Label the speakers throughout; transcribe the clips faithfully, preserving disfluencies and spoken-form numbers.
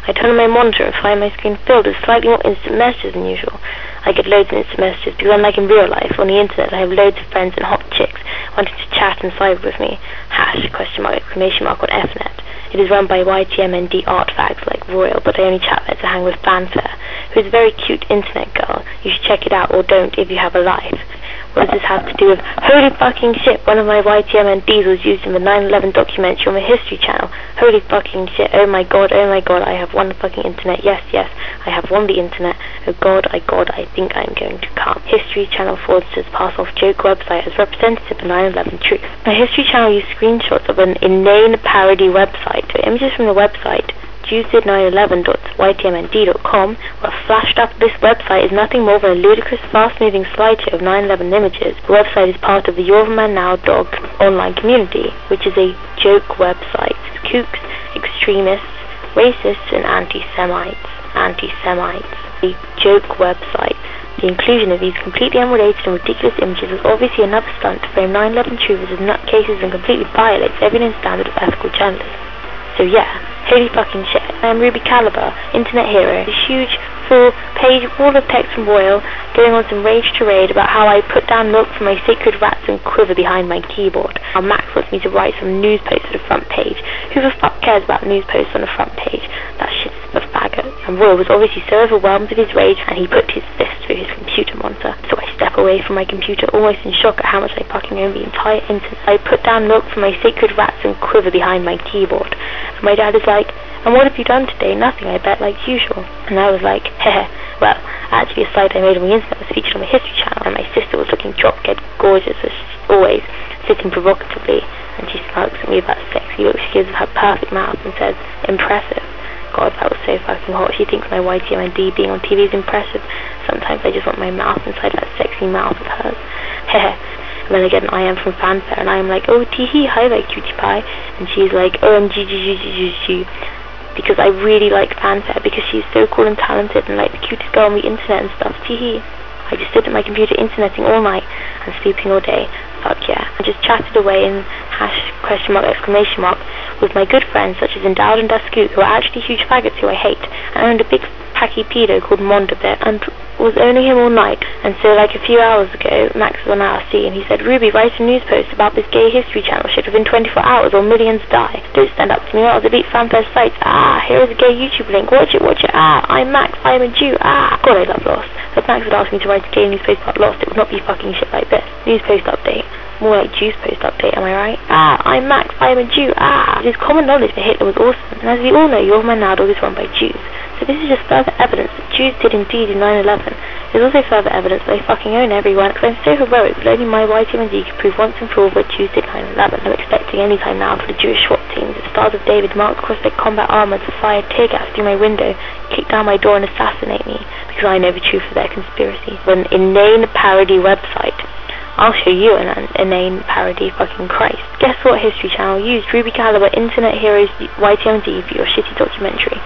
Speaker 1: I turn on my monitor and find my screen filled with slightly more instant messages than usual. I get loads of instant messages because unlike in real life, on the internet I have loads of friends and hot chicks wanting to chat and cyber with me. Hash, question mark, exclamation mark on F net. It is run by Y T M N D art fags like Royal, but I only chat there to hang with Fanfare, who is a very cute internet girl. You should check it out, or don't if you have a life. What does this have to do with... Holy fucking shit, one of my Y T M N Ds was used in the nine eleven documentary on the History Channel. Holy fucking shit, oh my god, oh my god, I have won the fucking internet. Yes, yes, I have won the internet. Oh god, I god, I think I'm going to come. History Channel fraudsters pass off joke website as representative of nine eleven truth. The History Channel used screenshots of an inane parody website. So images from the website, Jews did nine eleven dot Y T M N D dot com, were flashed up. This website is nothing more than a ludicrous, fast-moving slideshow of nine eleven images. The website is part of the You're the Man Now dog online community, which is a joke website. Kooks, extremists, racists, and anti-Semites. Anti-Semites. A joke website. The inclusion of these completely unrelated and ridiculous images was obviously another stunt to frame nine eleven truthers as nutcases and completely violates every known standard of ethical journalism. So yeah, holy fucking shit. I am Ruby Caliber, internet hero. A huge, full page wall of text from Royal, going on some rage tirade about how I put down milk for my sacred rats and quiver behind my keyboard. How Max wants me to write some news posts for the front page. Who the fuck cares about news posts on the front page? That shit is for faggots. And Royal was obviously so overwhelmed with his rage, and he put his fist through his computer monitor. So I step away from my computer, almost in shock at how much I fucking own the entire internet. I put down milk for my sacred rats and quiver behind my keyboard. And my dad is like, and what have you done today? Nothing, I bet, like usual. And I was like, heh, well, actually a slide I made on the internet was featured on the History Channel, and my sister was looking drop-dead gorgeous as always, sitting provocatively, and she smirks at me with that sexy look she gives with her perfect mouth and says, impressive. God, that was so fucking hot. She thinks my Y T M N D being on T V is impressive. Sometimes I just want my mouth inside that sexy mouth of hers. Heh. And then I get an I M from Fanfare, and I am like, oh, tee-hee, hi there, cutie pie. And she's like, O M G, G, G, G, G, because I really like Fanfare, because she's so cool and talented, and like the cutest girl on the internet and stuff, tee-hee. I just stood at my computer interneting all night, and sleeping all day. Fuck yeah. I just chatted away in hash, question mark, exclamation mark, with my good friends such as Endowed and Daskook, who are actually huge faggots who I hate, and owned a big packy pedo called Mondabit, and was owning him all night. And so like a few hours ago, Max was on R C, and he said, Ruby, write a news post about this gay History Channel shit within twenty-four hours or millions die. Don't stand up to me or I'll delete Fanfare's sites. Ah, here is a gay YouTube link. Watch it, watch it. Ah, I'm Max, I'm a Jew. Ah, God, I love Lost. If Max would ask me to write a gay news post about Lost, it would not be fucking shit like this. News post update. More like Jews post update, am I right? Ah, I'm Max, I'm a Jew. Ah, it is common knowledge that Hitler was awesome, and as we all know, You're the Man Now dog is run by Jews. So this is just further evidence that Jews did indeed in nine eleven. There's also further evidence that I fucking own everyone, because I'm so heroic that only my Y T M N D could prove once and for all that Jews did nine eleven. I'm expecting any time now for the Jewish SWAT teams, the Stars of David marked across their combat armor to fire tear gas through my window, kick down my door and assassinate me, because I know the truth of their conspiracy. An inane parody website. I'll show you an, an inane parody, fucking Christ. Guess what History Channel used Ruby Caliber Internet Heroes Y T M N D for your shitty documentary?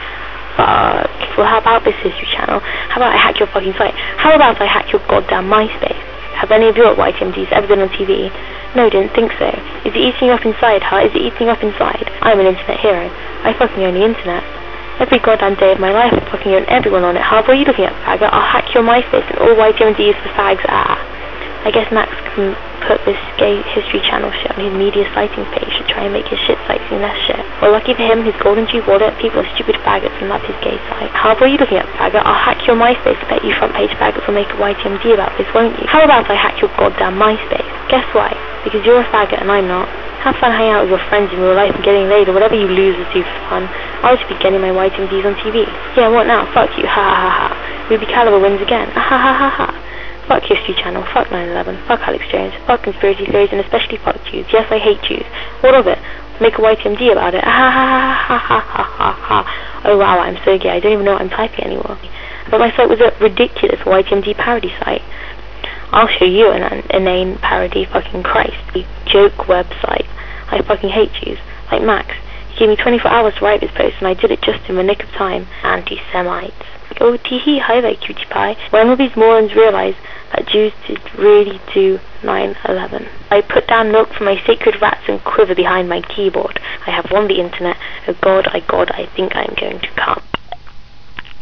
Speaker 1: Fuck. Well, how about this History Channel? How about I hack your fucking site? How about I hack your goddamn MySpace? Have any of your Y T M Ds ever been on T V? No, didn't think so. Is it eating you up inside, huh? Is it eating you up inside? I'm an internet hero. I fucking own the internet. Every goddamn day of my life I fucking own everyone on it. How are you looking at, faggot? I'll hack your MySpace and all Y T M Ds for fags. Ah. I guess Max can put this gay History Channel shit on his media sightings page to try and make his shit site seem less shit. Well, lucky for him, his golden G wallet, people are stupid faggots and love his gay site. How are you looking at, faggot? I'll hack your MySpace. I bet you front page faggots will make a Y T M D about this, won't you? How about I hack your goddamn MySpace? Guess why? Because you're a faggot and I'm not. Have fun hanging out with your friends in real life and getting laid or whatever you losers do for fun. I'll just be getting my Y T M Ds on T V. Yeah, what now? Fuck you. Ha ha ha ha. Ruby Caliber wins again. Ha ha ha ha ha. Fuck History Channel, fuck nine eleven, fuck Alex Jones, fuck conspiracy theories, and especially fuck Jews. Yes, I hate Jews. What of it? Make a Y T M D about it. Ah ha ha ha ha ha ha ha. Oh wow, I'm so gay, I don't even know what I'm typing anymore. But my site was a ridiculous Y T M D parody site. I'll show you an, an inane parody, fucking Christ. A joke website. I fucking hate Jews. Like Max. He gave me twenty-four hours to write this post, and I did it just in the nick of time. Anti-Semites. Oh, tee-hee, hi there, cutie pie. When will these morons realize that Jews did really do nine eleven? I put down milk for my sacred rats and quiver behind my keyboard. I have won the internet. Oh God, I God, I think I'm going to come.